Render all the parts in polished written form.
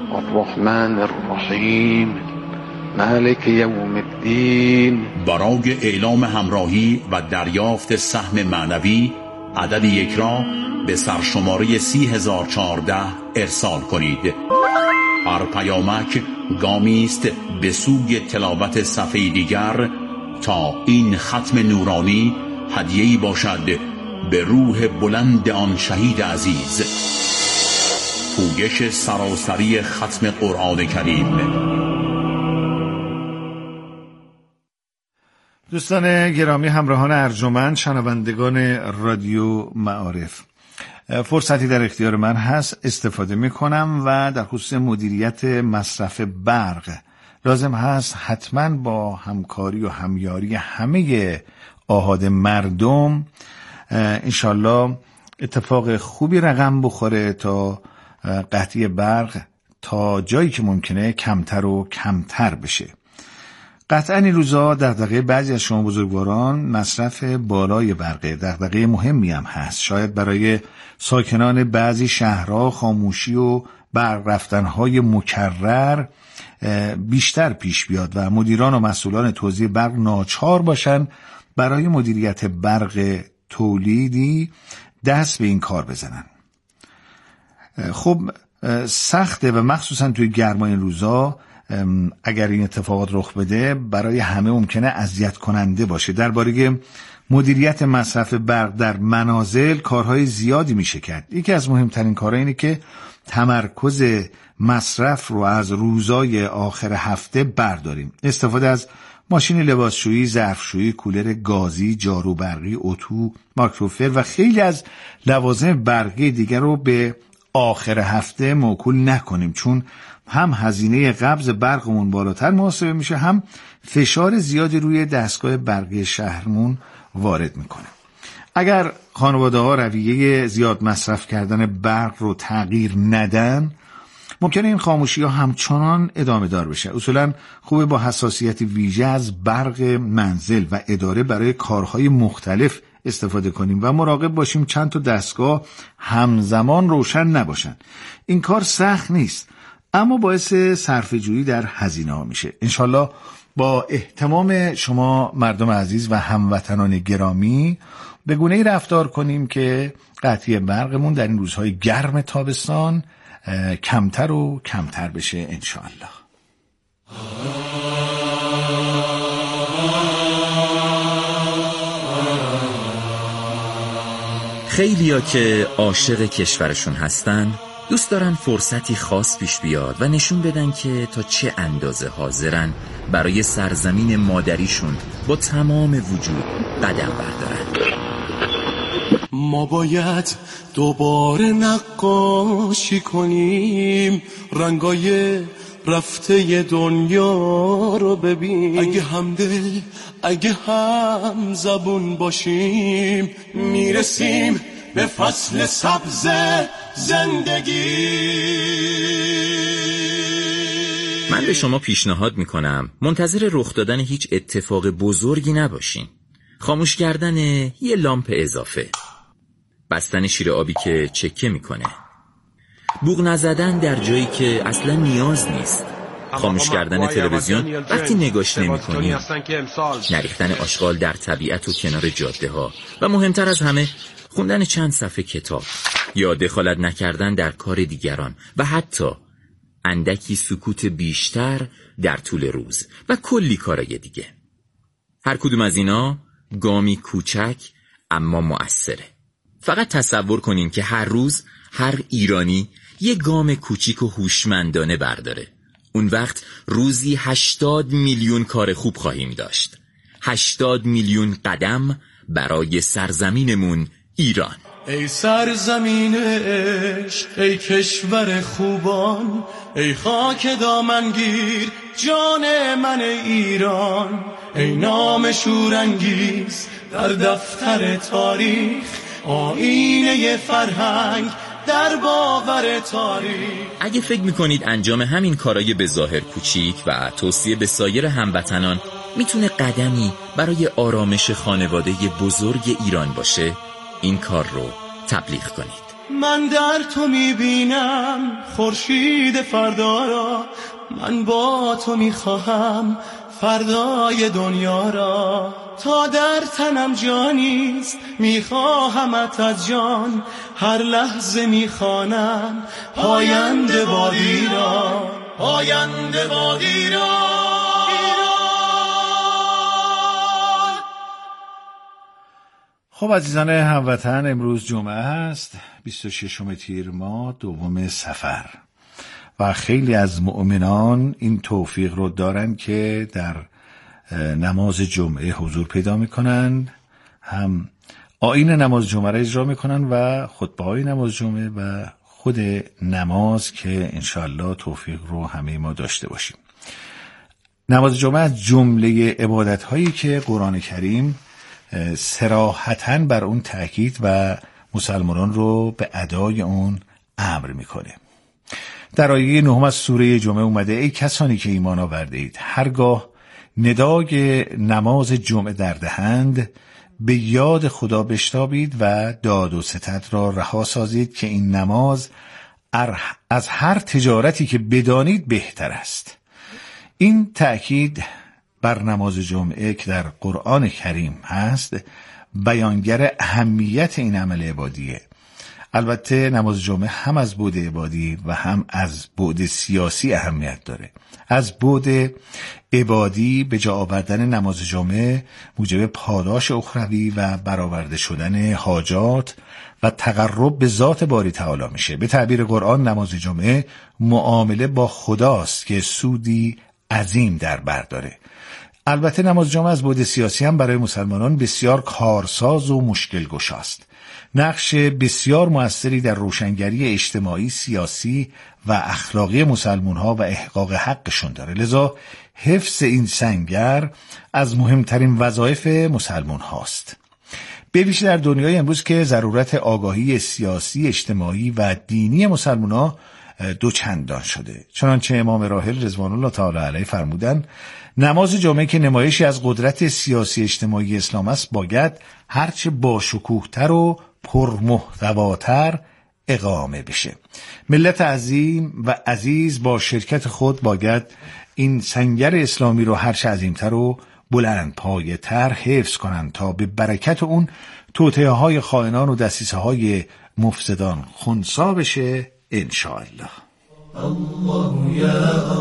الرحمن الرحیم مالک یوم الدین. برای اعلام همراهی و دریافت سهم معنوی عدد 1 را به سرشماره 30014 ارسال کنید. هر پیامک گامی است به سوی تلاوت صفحه دیگر تا این ختم نورانی هدیه‌ای باشد به روح بلند آن شهید عزیز. پویش سراسری ختم قرآن کریم. دوستان گرامی، همراهان ارجمند، شنوندگان رادیو معارف، فرصتی در اختیار من هست، استفاده میکنم و در خصوص مدیریت مصرف برق لازم هست حتما با همکاری و همیاری همه آحاد مردم انشالله اتفاق خوبی رقم بخوره تا قطعی برق تا جایی که ممکنه کمتر و کمتر بشه. قطعا این روزا دغدغه بعضی از شما بزرگواران مصرف بالای برقه، دغدغه مهمی هم هست. شاید برای ساکنان بعضی شهرها خاموشی و برق رفتنهای مکرر بیشتر پیش بیاد و مدیران و مسئولان توزیع برق ناچار باشن برای مدیریت برق تولیدی دست به این کار بزنن. خب سخته و مخصوصا توی گرمای این روزا اگر این اتفاقات رخ بده برای همه ممکنه اذیت کننده باشه. درباره مدیریت مصرف برق در منازل کارهای زیادی میشه کرد. یکی از مهمترین کارها اینه که تمرکز مصرف رو از روزای آخر هفته برداریم. استفاده از ماشین لباسشویی، ظرفشویی، کولر گازی، جارو برقی، اتو، مایکروفر و خیلی از لوازم برقی دیگر رو به آخر هفته موکول نکنیم، چون هم هزینه قبض برقمون بالاتر محاسبه میشه، هم فشار زیادی روی دستگاه برقی شهرمون وارد میکنه. اگر خانواده ها رویه زیاد مصرف کردن برق رو تغییر ندن، ممکنه این خاموشی ها همچنان ادامه دار بشه. اصولا خوبه با حساسیت ویژه از برق منزل و اداره برای کارهای مختلف استفاده کنیم و مراقب باشیم چند تا دستگاه همزمان روشن نباشن. این کار سخت نیست اما باعث صرفه‌جویی در هزینه ها میشه. انشالله با اهتمام شما مردم عزیز و هموطنان گرامی به گونه‌ای رفتار کنیم که قطعی برقمون در این روزهای گرم تابستان کمتر و کمتر بشه انشالله. خیلیا که عاشق کشورشون هستن دوست دارن فرصتی خاص پیش بیاد و نشون بدن که تا چه اندازه حاضرن برای سرزمین مادریشون با تمام وجود قدم بردارن. ما باید دوباره نقاشی کنیم، رنگای رفته دنیا رو ببین. اگه همدل، اگه هم زبون باشیم، میرسیم به فصل سبز زندگی. من به شما پیشنهاد میکنم منتظر رخ دادن هیچ اتفاق بزرگی نباشین. خاموش کردن یه لامپ اضافه، بستن شیر آبی که چکه میکنه، بوق نزدن در جایی که اصلا نیاز نیست، خاموش کردن تلویزیون وقتی نگاش نمی‌کنی، نریختن آشغال در طبیعت و کنار جاده ها و مهمتر از همه خوندن چند صفحه کتاب یا دخالت نکردن در کار دیگران و حتی اندکی سکوت بیشتر در طول روز و کلی کارای دیگه. هر کدوم از اینا گامی کوچک اما مؤثره. فقط تصور کنین که هر روز هر ایرانی یه گام کوچیک و هوشمندانه برداره. اون وقت روزی 80 میلیون کار خوب خواهیم داشت. 80 میلیون قدم برای سرزمینمون ایران. ای سرزمین عشق، ای کشور خوبان، ای خاک دامنگیر جان من ایران، ای نام شورانگیز در دفتر تاریخ، آینه فرهنگ در باور تاریخ. اگه فکر میکنید انجام همین کارای به ظاهر کوچیک و توصیه به سایر هموطنان میتونه قدمی برای آرامش خانواده بزرگ ایران باشه، این کار رو تبلیغ کنید. من در تو میبینم خورشید فردا را، من با تو میخواهم فردای دنیا را. تا در تنم جانیست میخواهمت از جان، هر لحظه میخوانم پاینده بادی را، پاینده بادی را. خب عزیزان هموطن، امروز جمعه است، 26 تیر ماه، 2 صفر و خیلی از مؤمنان این توفیق رو دارن که در نماز جمعه حضور پیدا میکنن، هم آیین نماز جمعه را اجرا میکنن و خطبه‌های نماز جمعه و خود نماز که انشاءالله توفیق رو همه ما داشته باشیم. نماز جمعه از جمله عبادت‌هایی که قرآن کریم صراحتاً بر اون تأکید و مسلمانان رو به ادای اون امر میکنه. در آیه 9 از سوره جمعه اومده: ای کسانی که ایمان آورده اید، هرگاه ندای نماز جمعه در دهند به یاد خدا بشتابید و داد و ستد را رها سازید که این نماز از هر تجارتی که بدانید بهتر است. این تأکید بر نماز جمعه که در قرآن کریم هست بیانگر اهمیت این عمل عبادیه. البته نماز جمعه هم از بعد عبادی و هم از بعد سیاسی اهمیت داره. از بعد عبادی به جا آوردن نماز جمعه موجب پاداش اخروی و برآورده شدن حاجات و تقرب به ذات باری تعالی میشه. به تعبیر قرآن نماز جمعه معامله با خداست که سودی عظیم در بر داره. البته نماز جمعه از بعد سیاسی هم برای مسلمانان بسیار کارساز و مشکل گشاست. نقش بسیار مؤثری در روشنگری اجتماعی، سیاسی و اخلاقی مسلمان‌ها و احقاق حقشون داره. لذا حفظ این سنگر از مهمترین وظایف مسلمان هاست. به ویژه در دنیای امروز که ضرورت آگاهی سیاسی، اجتماعی و دینی مسلمان‌ها دوچندان شده. چنانچه امام راحل رضوان الله تعالی علیه فرمودن: نماز جمعه که نمایشی از قدرت سیاسی اجتماعی اسلام است باید هرچه باشکوه‌تر و پرمحتواتر اقامه بشه. ملت عظیم و عزیز با شرکت خود باید این سنگر اسلامی رو هرچه عظیمتر و بلند پایه‌تر حفظ کنند تا به برکت اون توطئه‌های خائنان و دسیسه‌های مفسدان خنثی بشه انشاءالله. الله یا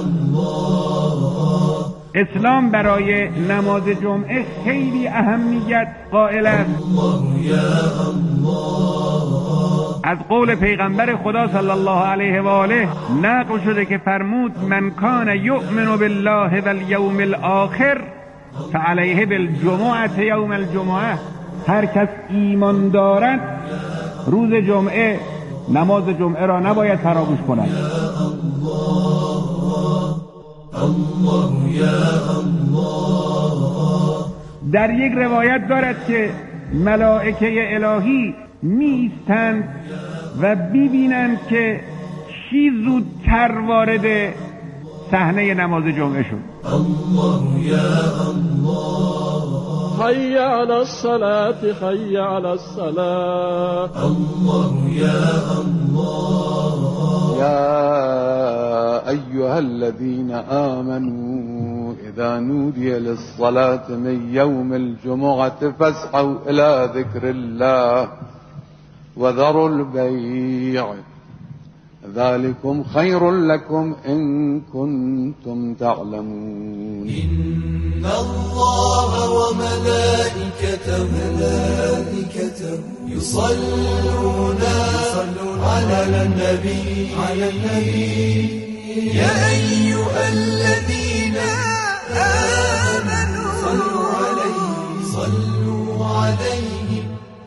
الله. اسلام برای نماز جمعه خیلی اهمیت قائل است. الله یا الله. از قول پیغمبر خدا صلی الله علیه و آله نقل شده که فرمود: من کان یؤمن بالله والیوم الاخر فعلیه بالجمعه یوم الجمعه. هر کس ایمان دارد روز جمعه نماز جمعه را نباید فراموش کند. الله یا الله. در یک روایت دارد که ملائکه الهی می‌ایستند و ببینند که چی زودتر وارد صحنه نماز جمعه شد. الله یا الله. حی علی الصلاة حی علی الصلاة. الله یا الله. يا أيها الذين آمنوا إذا نودي للصلاة من يوم الجمعة فاسعوا إلى ذكر الله وذروا البيع ذلكم خير لكم إن كنتم تعلمون. إن الله وملائكته يصلون على النبي يا أيها الذين آمنوا صلوا عليه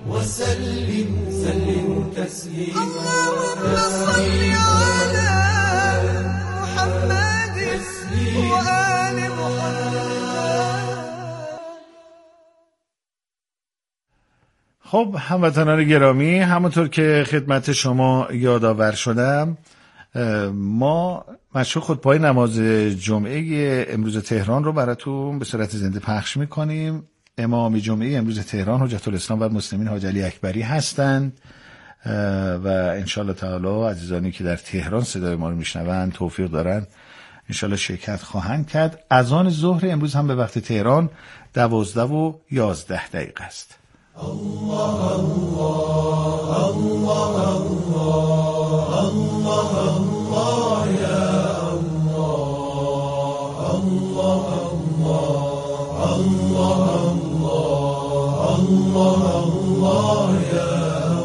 وسلموا تسليما. اللهم صل على محمد وآل محمد. خب هموطنان گرامی، همونطور که خدمت شما یادآور شدم، ما مشروع خطبه‌های نماز جمعه امروز تهران رو براتون به صورت زنده پخش میکنیم. امام جمعه امروز تهران حجت الاسلام و المسلمین حاج علی اکبری هستند و انشالله تعالی عزیزانی که در تهران صدای ما رو میشنوند توفیق دارن انشالله شرکت خواهند کرد. اذان ظهر امروز هم به وقت تهران 12:11 است. الله الله الله الله الله یا الله الله الله الله الله یا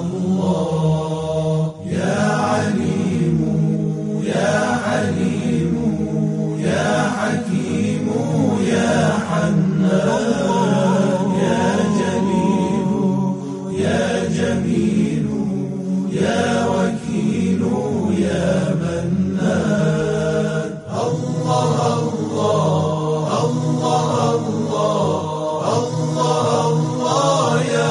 الله یا علیم یا حلیم یا حکیم یا حنان یا جلیل یا جمیل یا وکیل یا منان الله الله الله الله الله یا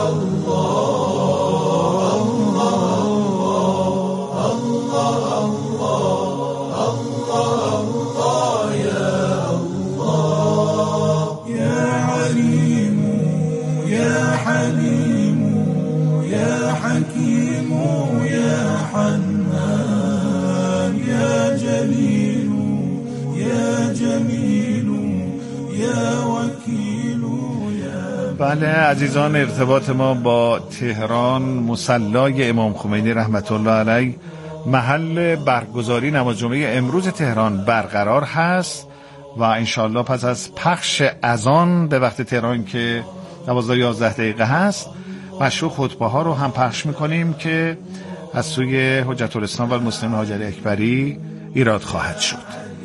بله عزیزان، ارتباط ما با تهران مصلی امام خمینی رحمت الله علیه محل برگزاری نماز جمعه امروز تهران برقرار هست و انشالله پس از پخش اذان به وقت تهران که 12:11 هست مشروع خطبه ها رو هم پخش میکنیم که از سوی حجت الاسلام و المسلمین حاج علی اکبری ایراد خواهد شد.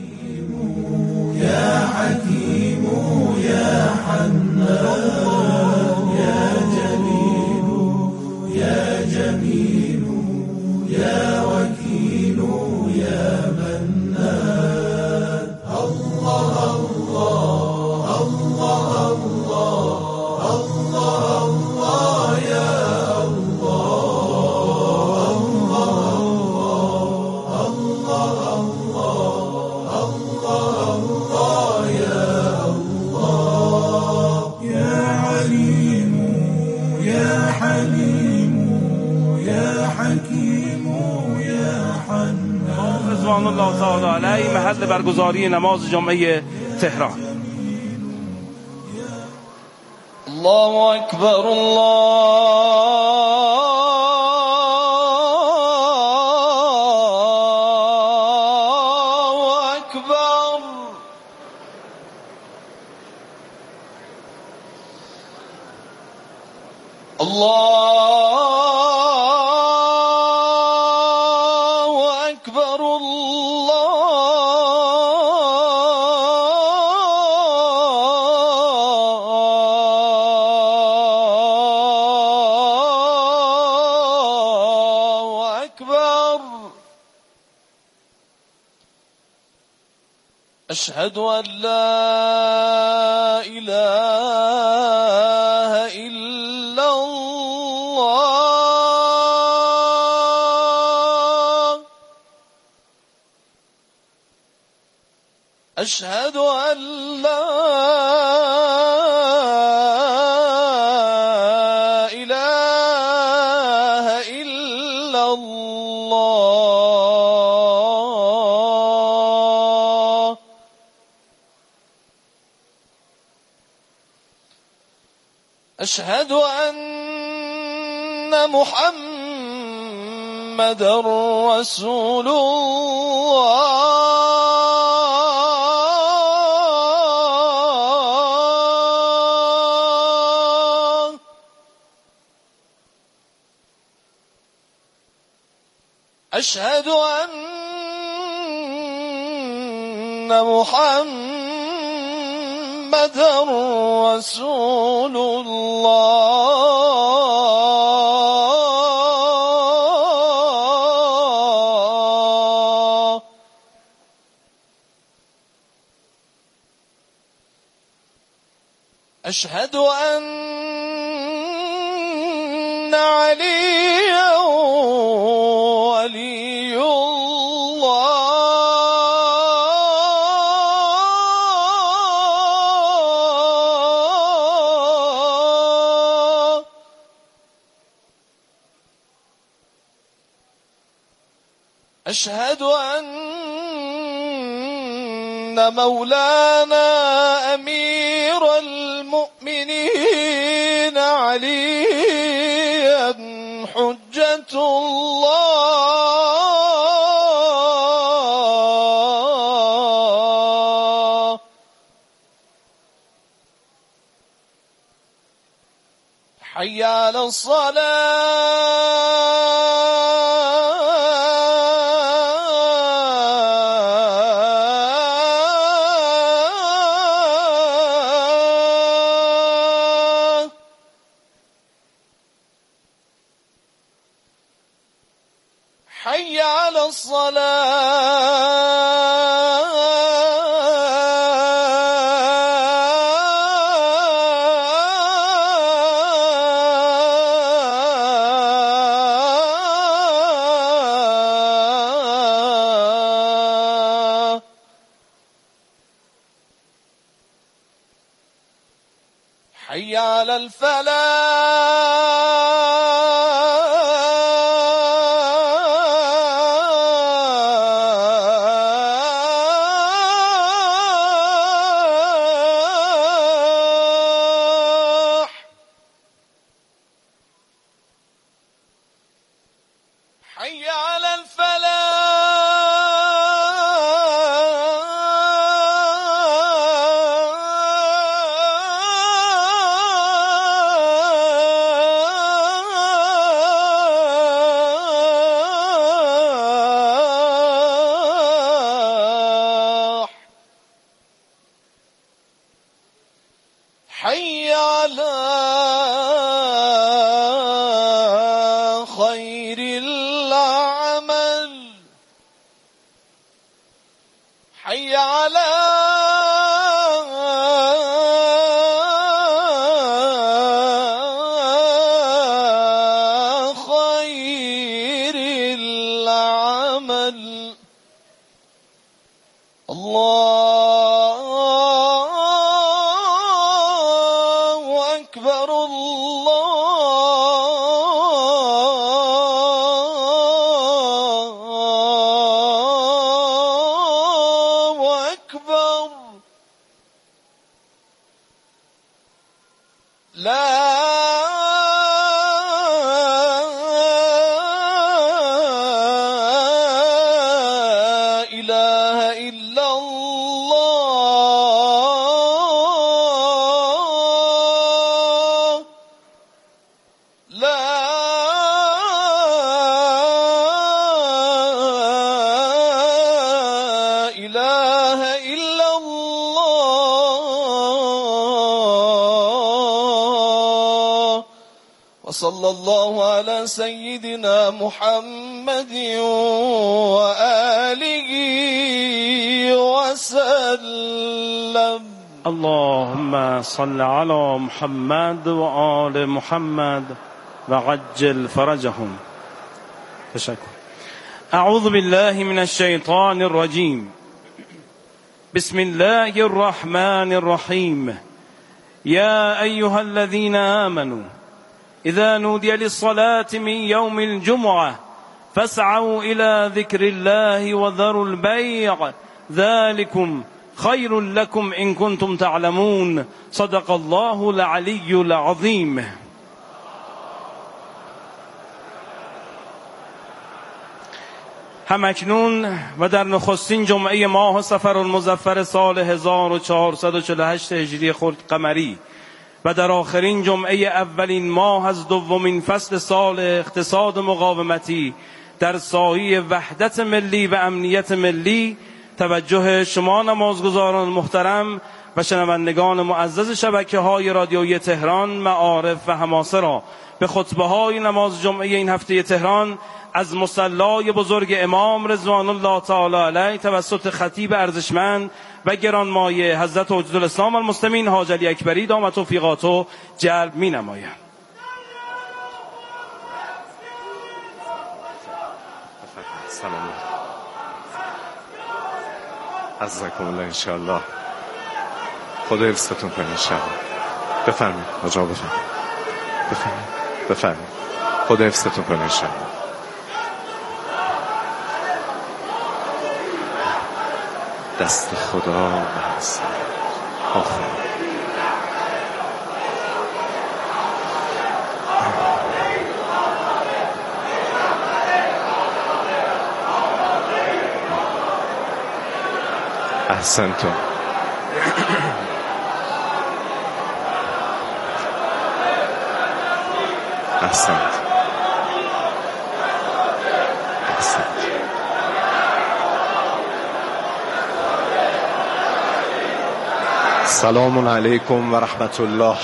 یا حکیم یا حنان یا جلیل یا جمیل یا وکیل یا منان الله الله الله الله الله یا رضوان الله تعالی علیه محل برگزاری نماز جمعه تهران. الله اکبر الله اکبر الله أشهد أن لا إله إلا الله أشهد أن لا إله إلا الله أشهد أن محمدًا رسول الله أشهد أن محمدًا رسول الله أشهد أن عليا ولي الله أشهد أن مولانا أمير المؤمنين عليا حجة الله حي على الصلاة حي على الصلاة حي على الفلاح حي على الفلاح حي على خير العمل حي على خير العمل الله أكبر الله أكبر لا إله إلا الله لا إله إلا الله وصلى الله على سيدنا محمد وآله وسلم. اللهم صل على محمد وآل محمد وعجل فرجهم. تشكر. أعوذ بالله من الشيطان الرجيم. بسم الله الرحمن الرحيم. يا أيها الذين آمنوا إذا نودي للصلاة من يوم الجمعة فاسعوا إلى ذكر الله وذروا البيع ذلكم خير لكم إن كنتم تعلمون. صدق الله العلي العظيم. همکنون و در نخستین جمعه ماه صفر المظفر سال 1448 هجری خورد قمری و در آخرین جمعه اولین ماه از دومین فصل سال اقتصاد مقاومتی در سایه وحدت ملی و امنیت ملی، توجه شما نمازگزاران محترم و شنوندگان معزز شبکه‌های رادیویی تهران، معارف و حماسه را به خطبه‌های نماز جمعه این هفته تهران از مصلای بزرگ امام رضوان الله تعالی علیه توسط خطیب ارزشمند و گرانمایه حضرت وجود الاسلام المسلمین حاج علی اکبری دامت توفیقاتو جلب می‌نمایم. سلام عزکم الله انشاءالله. خدا حفظتون کنه انشاءالله. بفرمایید حاج آقا بفرمایید. خدا حفظتون کنه انشاءالله. دست خدا برسه. آخر احسنتم. احسنت. سلام علیکم و رحمت الله.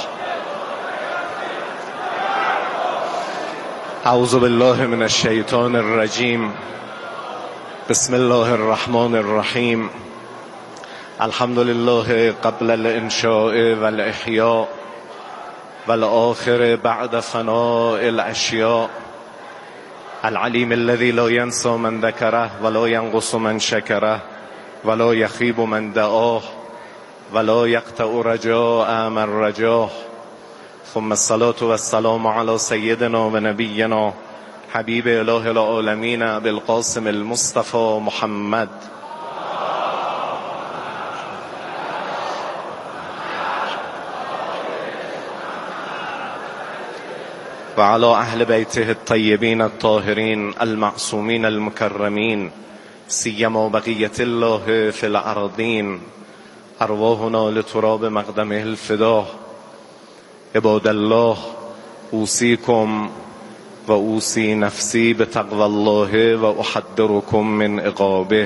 اعوذ بالله من الشیطان الرجیم. بسم الله الرحمن الرحیم. الحمد لله قبل الانشاء والاحیاء والآخر بعد فناء الاشیاء. العلیم الذی لا ینسى من ذکره ولا ینقص من شکره ولا یخیب من دعاه ولا یقطع رجاء من رجاه. ثم الصلاة والسلام على سیدنا و نبینا حبیب اله العالمین ابی القاسم المصطفى محمد و علی اهل بیته الطیبین الطاهرین المعصومین المکرمین سیما بقیت الله فی الارضین ارواحنا لتراب مقدمه الفدا. عباد الله اوصیکم و اوصی نفسی بتقوی الله و احذرکم من عقابه.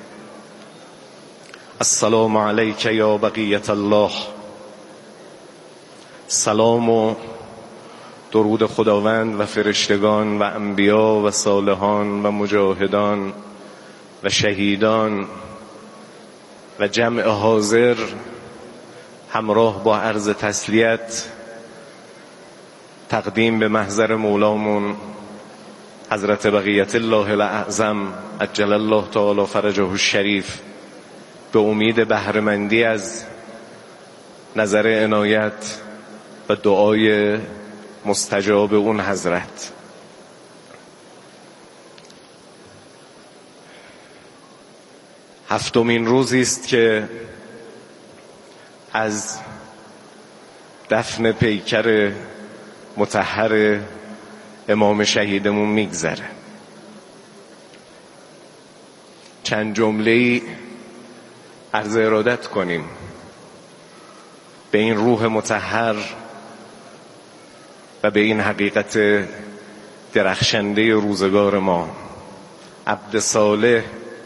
السلام علیک یا بقیت الله. سلام و درود خداوند و فرشتگان و انبیا و صالحان و مجاهدان و شهیدان و جمع حاضر همراه با عرض تسلیت تقدیم به محضر مولامون حضرت بقیت الله الاعظم عجل الله تعالی فرجه الشریف به امید بهره‌مندی از نظر عنایت و دعای مستجاب اون حضرت. هفتمین روزی است که از دفن پیکر مطهر امام شهیدمون میگذره. چند جمله‌ای عرض ارادت کنیم به این روح مطهر و به این حقیقت درخشنده روزگار ما. عبد صالح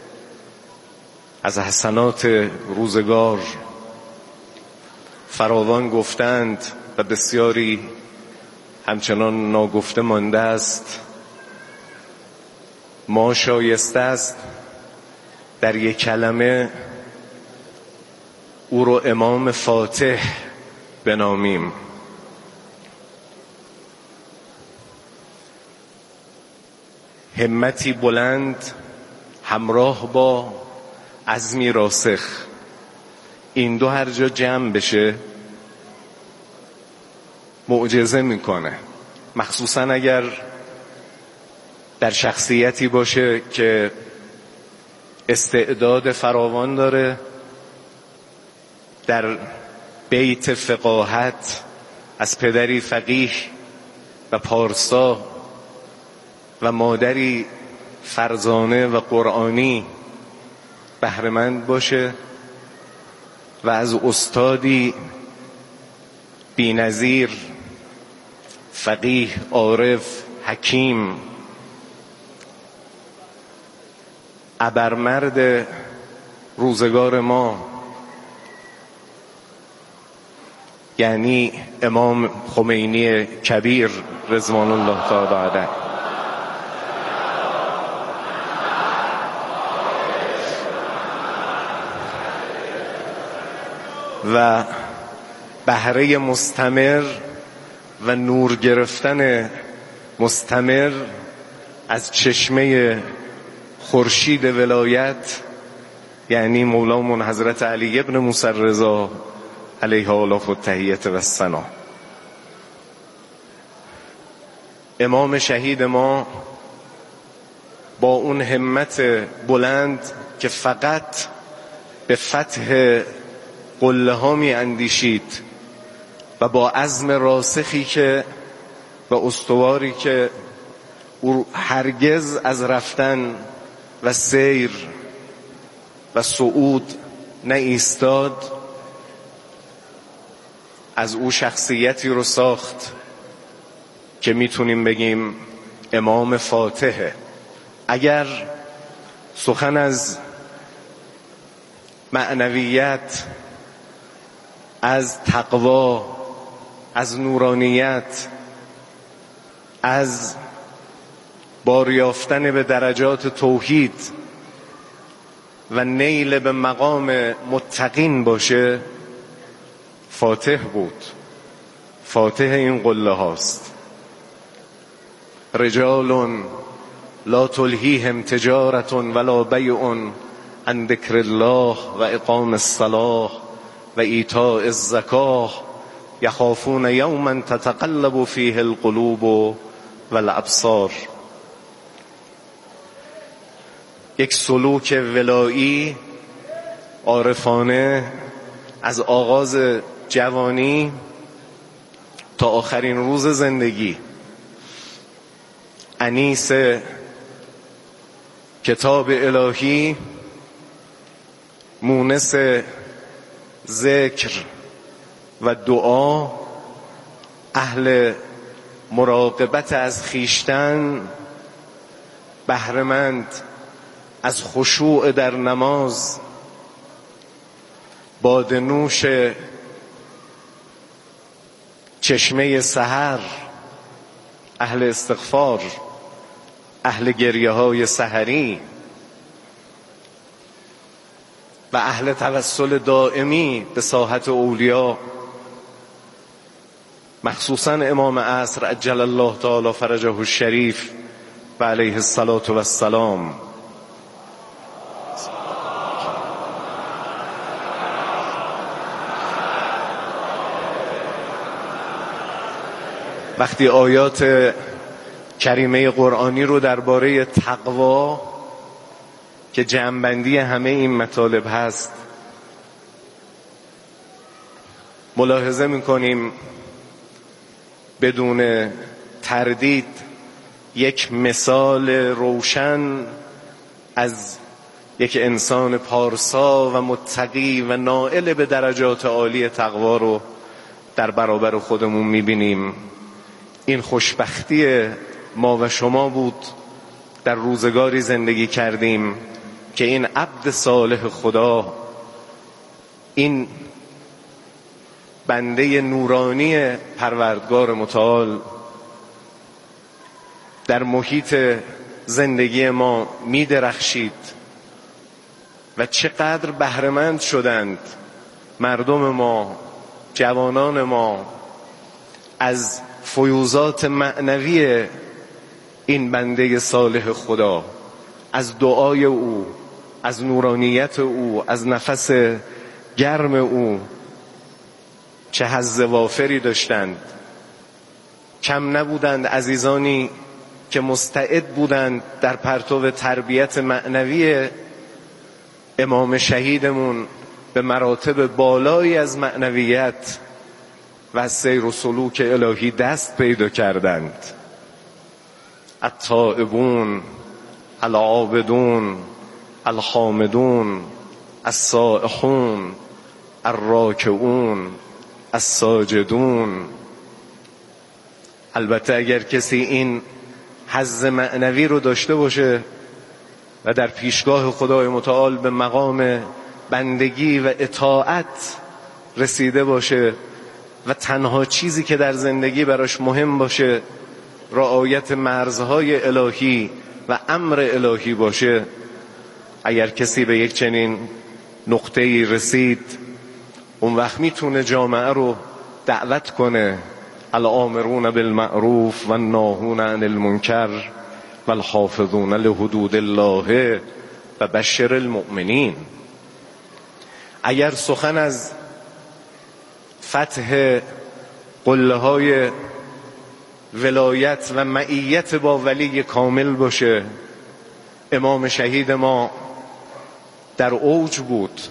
از حسنات روزگار فراوان گفتند و بسیاری همچنان ناگفته مانده است. ما شایسته است در یک کلمه او رو امام فاتح بنامیم. همتی بلند همراه با عزمی راسخ، این دو هر جا جمع بشه معجزه میکنه. مخصوصا اگر در شخصیتی باشه که استعداد فراوان داره، در بیت فقاهت از پدری فقیه و پارسا و مادری فرزانه و قرآنی بهره‌مند باشه و از استادی بی‌نظیر فقیه، عارف، حکیم، ابرمرد روزگار ما یعنی امام خمینی کبیر رضوان الله تعالی علیه و بهره مستمر و نور گرفتن مستمر از چشمه خورشید ولایت یعنی مولامون حضرت علی ابن موسی رضا علیه آلاف التحیت و الثنا. امام شهید ما با اون همت بلند که فقط به فتح قله ها می اندیشید و با عزم راسخی که و استواری که او هرگز از رفتن و سیر و صعود نه ایستاد، از او شخصیتی رو ساخت که میتونیم بگیم امام فاتحه. اگر سخن از معنویت، از تقوا، از نورانیت، از باریافتن به درجات توحید و نیل به مقام متقین باشه، فاتح بود. فاتح این قله هاست. رجال لا تلهیهم تجارة ولا بیع عن ذکر الله و اقام الصلاة و ایتاء الزکاة یخافون یوما تتقلب فیه القلوب والابصار. یک سلوک ولایی عارفانه از آغاز جوانی تا آخرین روز زندگی، انیس کتاب الهی، مونس ذکر و دعا، اهل مراقبت از خیشتن، بهره‌مند از خشوع در نماز، باده نوش چشمه سحر، اهل استغفار، اهل گریه های سحری و اهل توسل دائمی به ساحت اولیا، مخصوصا امام عصر عجل الله تعالی فرجه الشریف و علیه الصلاة و السلام. وقتی آیات کریمه قرآنی رو درباره تقوا که جمع‌بندی همه این مطالب هست ملاحظه می‌کنیم، بدون تردید یک مثال روشن از یک انسان پارسا و متقی و نائل به درجات عالی تقوا رو در برابر خودمون می‌بینیم. این خوشبختی ما و شما بود در روزگاری زندگی کردیم که این عبد صالح خدا، این بنده نورانی پروردگار متعال در محیط زندگی ما می درخشید و چقدر بهره‌مند شدند مردم ما، جوانان ما از فیوضات معنوی این بنده صالح خدا، از دعای او، از نورانیت او، از نفس گرم او. چه حظ وافری داشتند. کم نبودند عزیزانی که مستعد بودند در پرتو تربیت معنوی امام شهیدمون به مراتب بالایی از معنویت و سیر و سلوک الهی دست پیدا کردند. التائبون، العابدون، الحامدون، السائحون، الراکعون، الساجدون. البته اگر کسی این حظ معنوی رو داشته باشه و در پیشگاه خدای متعال به مقام بندگی و اطاعت رسیده باشه و تنها چیزی که در زندگی براش مهم باشه رعایت مرزهای الهی و امر الهی باشه، اگر کسی به یک چنین نقطه‌ای رسید، اون وقت میتونه جامعه رو دعوت کنه: الآمرون بالمعروف و الناهون عن المنکر و الحافظون لحدود الله و بشر المؤمنین. اگر سخن از فتح قله های ولایت و معیت با ولی کامل باشه، امام شهید ما در اوج بود.